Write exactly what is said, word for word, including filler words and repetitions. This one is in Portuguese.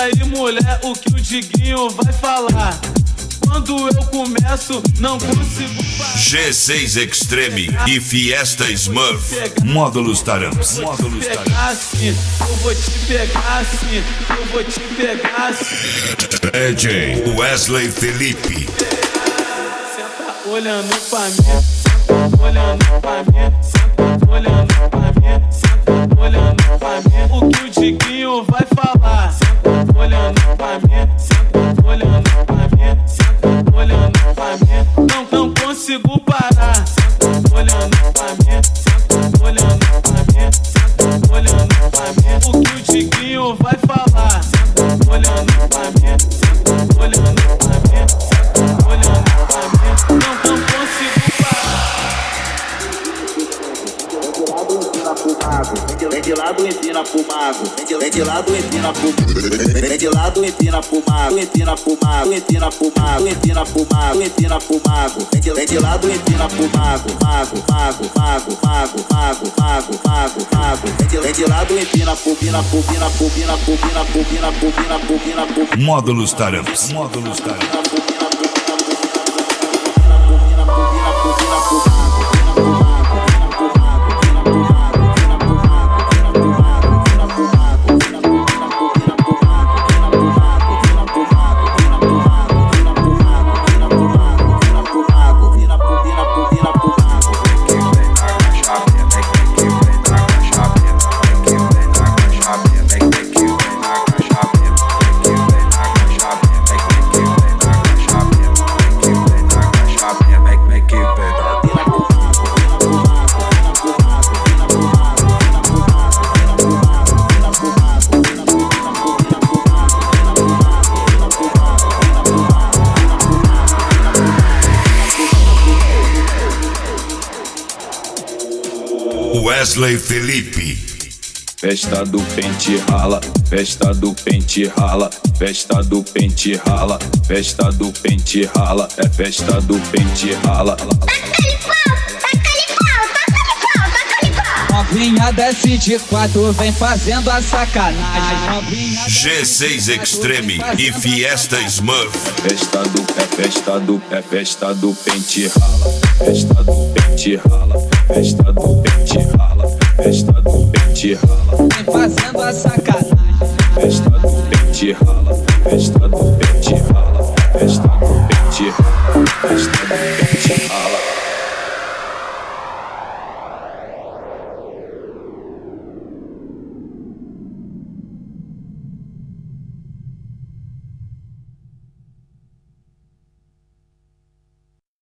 aí, mulher, o que o Diguinho vai falar. Quando eu começo, não consigo parar. G seis Extreme e Fiesta Smurf. Módulos Taramps. Módulos Taramps. Eu vou te pegar assim, eu vou te pegar assim. D J Wesley Felipe. Senta olhando pra mim, senta olhando pra mim, senta olhando pra mim, senta olhando pra mim. O que o Diguinho vai falar? Senta olhando pra mim, senta olhando pra mim, senta olhando pra mim. Não, não consigo parar. Senta olhando pra mim, senta olhando pra mim, senta olhando pra mim. O que o Diguinho vai falar? Senta olhando pra mim, senta olhando pra mim, senta olhando pra mim. Não, não consigo parar. Vem de lado, ensina pro mago. Vem de lado, ensina pro mago. Vem de lado, ensina pro mago. Ensina pro mago, ensina pro mago. Ensina pro mago, ensina pro mago. Vem de lado, ensina pro mago. Mago, mago, mago, mago, mago, mago, mago, mago. Vem de lado, ensina pro pina, pro pina, pro pina, pro pina, pro pina, pro pina, pro pina, pro pina. Módulos Taramps. Módulos Taramps. Wesley Felipe. Festa do pente rala, festa do pente rala, festa do pente rala, festa do pente rala, é festa do pente rala. Taca-lhe pau, taca-lhe pau, taca-lhe pau, taca-lhe pau. Novinha desce de quatro, vem fazendo a sacanagem. G seis Extreme e Fiesta Smurf. Festa do, é festa do, é festa do pente rala, festa do pente rala, festa do pente rala, festa do pente rala. Vem fazendo a sacanagem. Festa do pente rala, festa do pente rala, festa do pente rala, festa